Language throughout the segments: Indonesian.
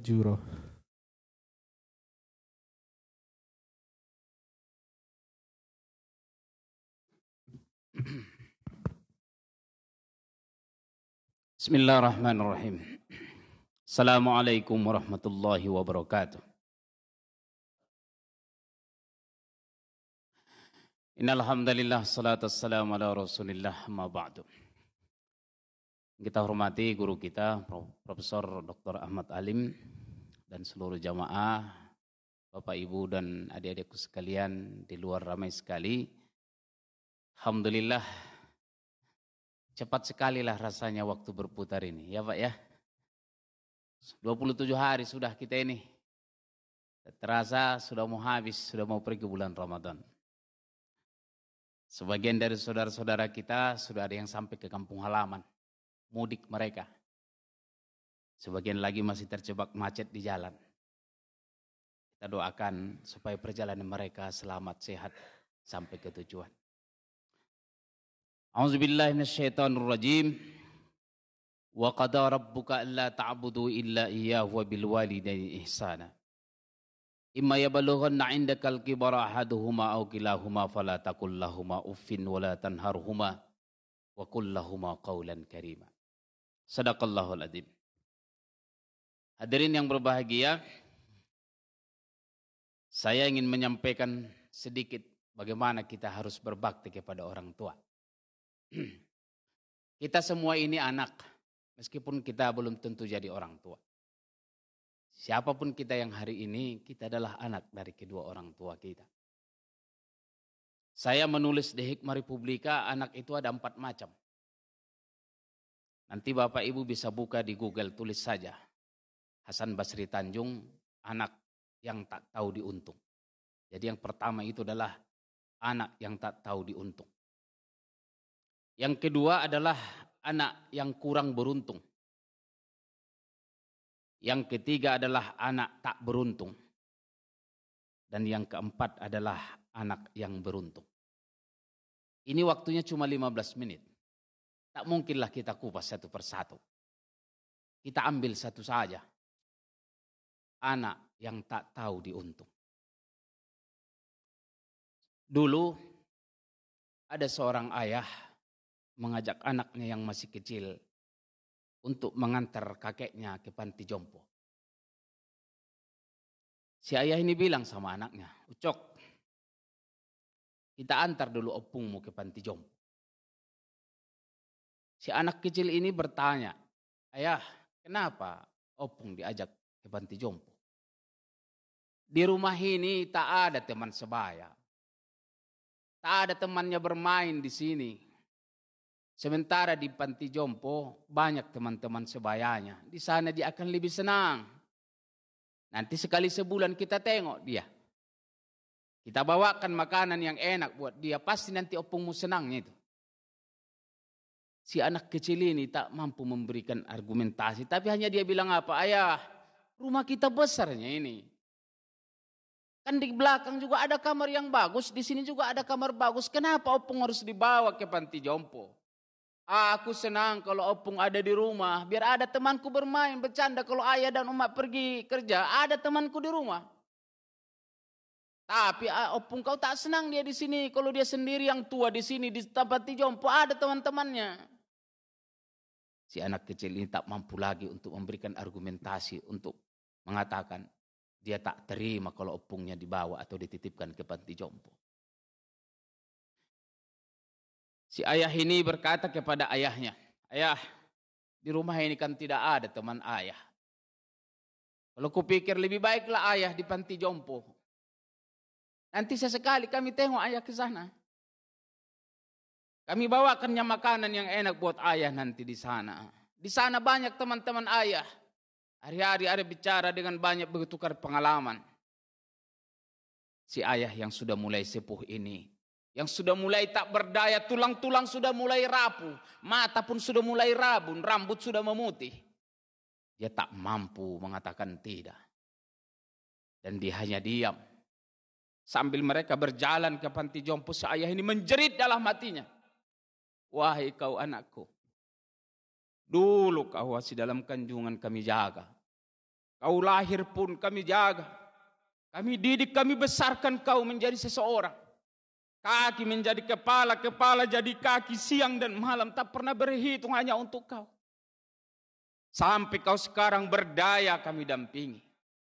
Juro. Bismillahirrahmanirrahim. Assalamualaikum warahmatullahi wabarakatuh. Innal hamdalillah salatu wassalamu ala Rasulillah amma ba'du. Kita hormati guru kita Profesor Dr. Ahmad Alim dan seluruh jamaah, Bapak Ibu dan adik-adikku sekalian di luar ramai sekali. Alhamdulillah cepat sekali lah rasanya waktu berputar ini ya Pak ya. 27 hari sudah kita ini. Terasa sudah mau habis, sudah mau pergi bulan Ramadan. Sebagian dari saudara-saudara kita sudah ada yang sampai ke kampung halaman, mudik mereka. Sebagian lagi masih terjebak macet di jalan. Kita doakan supaya perjalanan mereka selamat, sehat sampai ke tujuan. A'udzubillahi minasyaitonirrajim. Wa qada rabbuka alla ta'budu illa iyyahu wa bil walidayni ihsana. Imma yablughanna 'indakal kibara ahaduhuma aw kilahuma fala taqul lahumu uffin wa la tanharhuma wa qul lahumu qawlan karima. Shadaqallahul adzim. Hadirin yang berbahagia, saya ingin menyampaikan sedikit bagaimana kita harus berbakti kepada orang tua. Kita semua ini anak, meskipun kita belum tentu jadi orang tua. Siapapun kita yang hari ini, kita adalah anak dari kedua orang tua kita. Saya menulis di Hikmah Republika, anak itu ada 4 macam. Nanti Bapak Ibu bisa buka di Google, tulis saja. Hasan Basri Tanjung, anak yang tak tahu diuntung. Jadi yang pertama itu adalah anak yang tak tahu diuntung. Yang kedua adalah anak yang kurang beruntung. Yang ketiga adalah anak tak beruntung. Dan yang keempat adalah anak yang beruntung. Ini waktunya cuma 15 menit. Tak mungkinlah kita kupas satu persatu. Kita ambil satu saja. Anak yang tak tahu diuntung. Dulu ada seorang ayah mengajak anaknya yang masih kecil untuk mengantar kakeknya ke panti jompo. Si ayah ini bilang sama anaknya, "Ucok, kita antar dulu opungmu ke panti jompo." Si anak kecil ini bertanya, "Ayah, kenapa opung diajak ke panti jompo? Di rumah ini tak ada teman sebaya. Tak ada temannya bermain di sini. Sementara di panti jompo banyak teman-teman sebayanya. Di sana dia akan lebih senang. Nanti sekali sebulan kita tengok dia. Kita bawakan makanan yang enak buat dia. Pasti nanti opungmu senangnya itu." Si anak kecil ini tak mampu memberikan argumentasi. Tapi hanya dia bilang apa? "Ayah, rumah kita besarnya ini. Kan di belakang juga ada kamar yang bagus. Di sini juga ada kamar bagus. Kenapa opung harus dibawa ke panti jompo? Aku senang kalau opung ada di rumah. Biar ada temanku bermain, bercanda. Kalau ayah dan emak pergi kerja, ada temanku di rumah. Tapi opung kau tak senang dia di sini. Kalau dia sendiri yang tua di sini, di tempat jompo ada teman-temannya." Si anak kecil ini tak mampu lagi untuk memberikan argumentasi untuk mengatakan dia tak terima kalau opungnya dibawa atau dititipkan ke panti jompo. Si ayah ini berkata kepada ayahnya, "Ayah, di rumah ini kan tidak ada teman ayah. Kalau kupikir lebih baiklah ayah di panti jompo. Nanti sesekali kami tengok ayah ke sana. Kami bawakannya makanan yang enak buat ayah nanti di sana. Di sana banyak teman-teman ayah. Hari-hari ada bicara dengan banyak bertukar pengalaman." Si ayah yang sudah mulai sepuh ini, yang sudah mulai tak berdaya, tulang-tulang sudah mulai rapuh, mata pun sudah mulai rabun, rambut sudah memutih. Dia tak mampu mengatakan tidak. Dan dia hanya diam. Sambil mereka berjalan ke panti jompo, si ayah ini menjerit dalam hatinya, "Wahai kau anakku, dulu kau masih dalam kandungan kami jaga. Kau lahir pun kami jaga. Kami didik, kami besarkan kau menjadi seseorang. Kaki menjadi kepala, kepala jadi kaki, siang dan malam tak pernah berhitung hanya untuk kau. Sampai kau sekarang berdaya kami dampingi.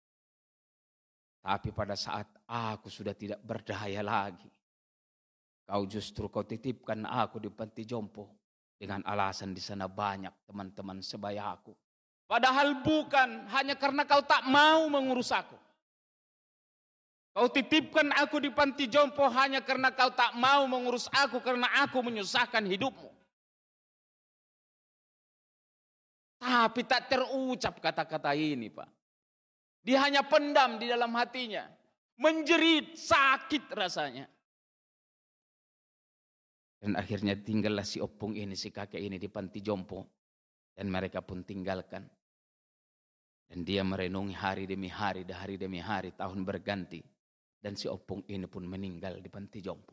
Tapi pada saat aku sudah tidak berdaya lagi, kau titipkan aku di panti jompo dengan alasan di sana banyak teman-teman sebaya aku. Padahal bukan, hanya karena kau tak mau mengurus aku. Kau titipkan aku di panti jompo hanya karena kau tak mau mengurus aku, karena aku menyusahkan hidupmu. Tapi tak terucap kata-kata ini, Pak. Dia hanya pendam di dalam hatinya. Menjerit, sakit rasanya. Dan akhirnya tinggallah si opung ini, si kakek ini di panti jompo. Dan mereka pun tinggalkan. Dan dia merenungi hari demi hari, tahun berganti. Dan si opung ini pun meninggal di panti jompo.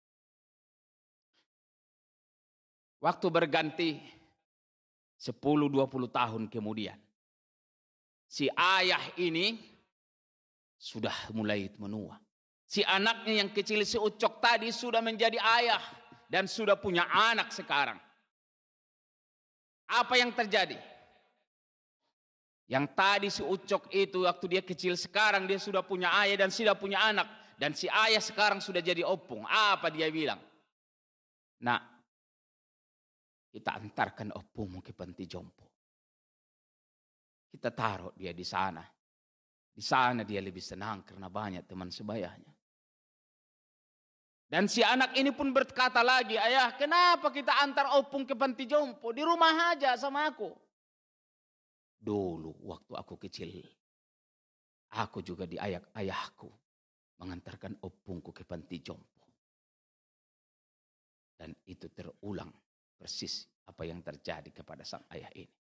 Waktu berganti 10-20 tahun kemudian. Si ayah ini sudah mulai menua. Si anaknya yang kecil, si Ucok tadi sudah menjadi ayah. Dan sudah punya anak sekarang. Apa yang terjadi? Yang tadi si Ucok itu waktu dia kecil, sekarang dia sudah punya ayah dan sudah punya anak. Dan si ayah sekarang sudah jadi opung. Apa dia bilang? Nak, kita antarkan opungmu ke panti jompo. Kita taruh dia di sana. Di sana dia lebih senang karena banyak teman sebayanya. Dan si anak ini pun berkata lagi, ayah, kenapa kita antar opung ke panti jompo? Di rumah aja sama aku. Dulu waktu aku kecil, aku juga diayak ayahku mengantarkan opungku ke panti jompo. Dan itu terulang persis apa yang terjadi kepada sang ayah ini.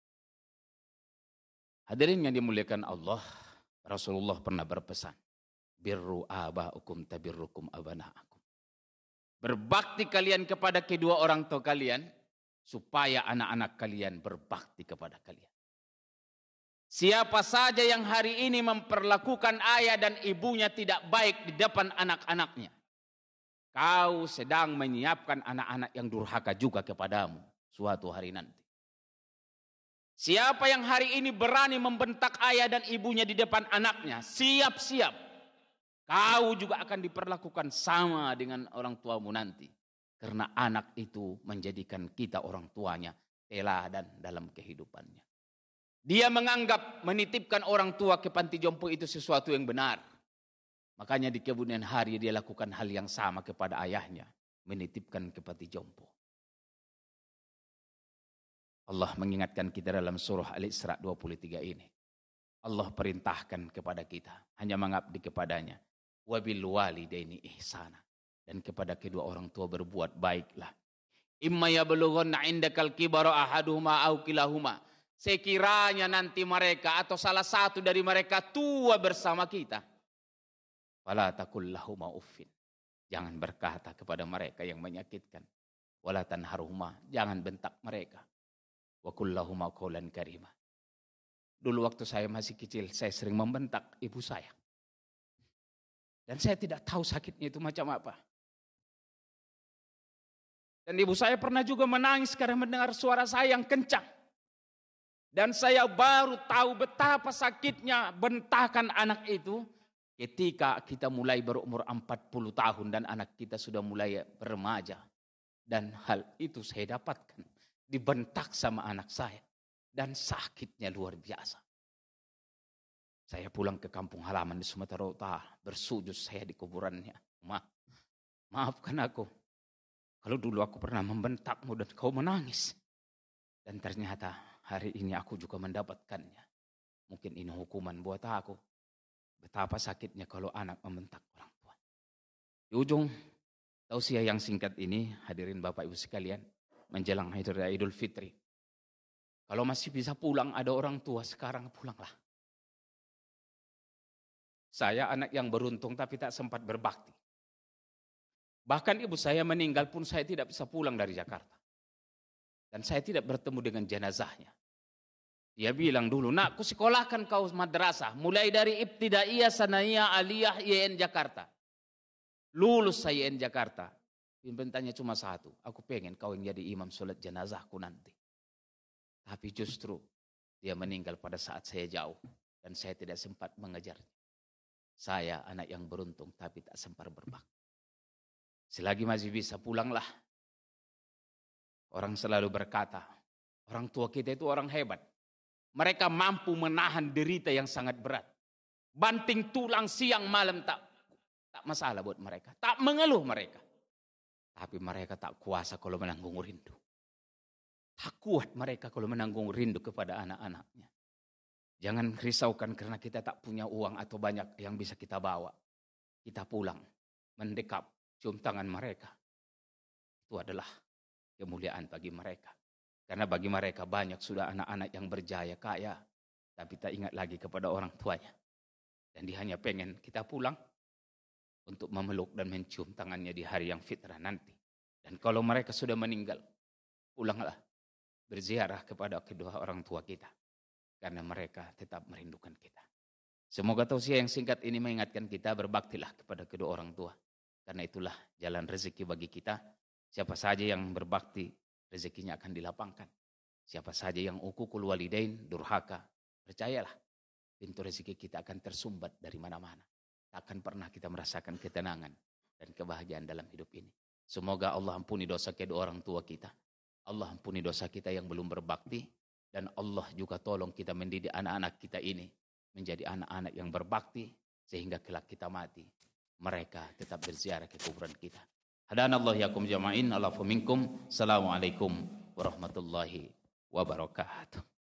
Hadirin yang dimuliakan Allah, Rasulullah pernah berpesan, birru aba'ukum tabirrukum abana'akum. Berbakti kalian kepada kedua orang tua kalian, supaya anak-anak kalian berbakti kepada kalian. Siapa saja yang hari ini memperlakukan ayah dan ibunya tidak baik di depan anak-anaknya, kau sedang menyiapkan anak-anak yang durhaka juga kepadamu suatu hari nanti. Siapa yang hari ini berani membentak ayah dan ibunya di depan anaknya, siap-siap. Kau juga akan diperlakukan sama dengan orang tuamu nanti. Karena anak itu menjadikan kita orang tuanya teladan dalam kehidupannya. Dia menganggap menitipkan orang tua ke panti jompo itu sesuatu yang benar. Makanya di kemudian hari dia lakukan hal yang sama kepada ayahnya. Menitipkan ke panti jompo. Allah mengingatkan kita dalam surah Al-Isra 23 ini. Allah perintahkan kepada kita hanya mengabdi kepadanya. Wabil walidaini ihsana, dan kepada kedua orang tua berbuat baiklah. Imma yablughanna indakal kibara ahaduhuma aw kilahuma. Sekiranya nanti mereka atau salah satu dari mereka tua bersama kita. Fala taqul lahuma uffin. Jangan berkata kepada mereka yang menyakitkan. Wala tanharhuma, jangan bentak mereka. Wa qul lahuma qawlan karima. Dulu waktu saya masih kecil, saya sering membentak ibu saya. Dan saya tidak tahu sakitnya itu macam apa. Dan ibu saya pernah juga menangis karena mendengar suara saya yang kencang. Dan saya baru tahu betapa sakitnya bentakan anak itu ketika kita mulai berumur 40 tahun dan anak kita sudah mulai beremaja. Dan hal itu saya dapatkan, dibentak sama anak saya. Dan sakitnya luar biasa. Saya pulang ke kampung halaman di Sumatera Utara, bersujud saya di kuburannya. Maafkan aku. Kalau dulu aku pernah membentakmu dan kau menangis. Dan ternyata hari ini aku juga mendapatkannya. Mungkin ini hukuman buat aku. Betapa sakitnya kalau anak membentak orang tua. Di ujung tausiah yang singkat ini, hadirin Bapak Ibu sekalian, menjelang Hari Raya Idul Fitri. Kalau masih bisa pulang, ada orang tua, sekarang pulanglah. Saya anak yang beruntung tapi tak sempat berbakti. Bahkan ibu saya meninggal pun saya tidak bisa pulang dari Jakarta. Dan saya tidak bertemu dengan jenazahnya. Dia bilang dulu, nak, ku sekolahkan kau madrasah. Mulai dari ibtidaiyah, sanawiyah, aliyah, IAIN Jakarta. Lulus saya IAIN Jakarta. Perintahnya cuma satu. Aku pengen kau yang jadi imam sholat jenazahku nanti. Tapi justru dia meninggal pada saat saya jauh. Dan saya tidak sempat mengejarnya. Saya anak yang beruntung tapi tak sempat berbakti. Selagi masih bisa pulanglah. Orang selalu berkata, orang tua kita itu orang hebat. Mereka mampu menahan derita yang sangat berat. Banting tulang siang malam tak masalah buat mereka. Tak mengeluh mereka. Tapi mereka tak kuasa kalau menanggung rindu. Tak kuat mereka kalau menanggung rindu kepada anak-anaknya. Jangan risaukan karena kita tak punya uang atau banyak yang bisa kita bawa. Kita pulang, mendekap, cium tangan mereka. Itu adalah kemuliaan bagi mereka. Karena bagi mereka banyak sudah anak-anak yang berjaya, kaya. Tapi tak ingat lagi kepada orang tuanya. Dan dia hanya pengen kita pulang untuk memeluk dan mencium tangannya di hari yang fitrah nanti. Dan kalau mereka sudah meninggal, pulanglah berziarah kepada kedua orang tua kita. Karena mereka tetap merindukan kita. Semoga tausiah yang singkat ini mengingatkan kita berbaktilah kepada kedua orang tua. Karena itulah jalan rezeki bagi kita. Siapa saja yang berbakti, rezekinya akan dilapangkan. Siapa saja yang uququl walidain, durhaka, percayalah pintu rezeki kita akan tersumbat dari mana-mana. Tak akan pernah kita merasakan ketenangan dan kebahagiaan dalam hidup ini. Semoga Allah ampuni dosa kedua orang tua kita. Allah ampuni dosa kita yang belum berbakti. Dan Allah juga tolong kita mendidik anak-anak kita ini menjadi anak-anak yang berbakti. Sehingga kelak kita mati, mereka tetap berziarah ke kuburan kita. Hadanallahu yakum jama'in, alafu minkum. Assalamualaikum warahmatullahi wabarakatuh.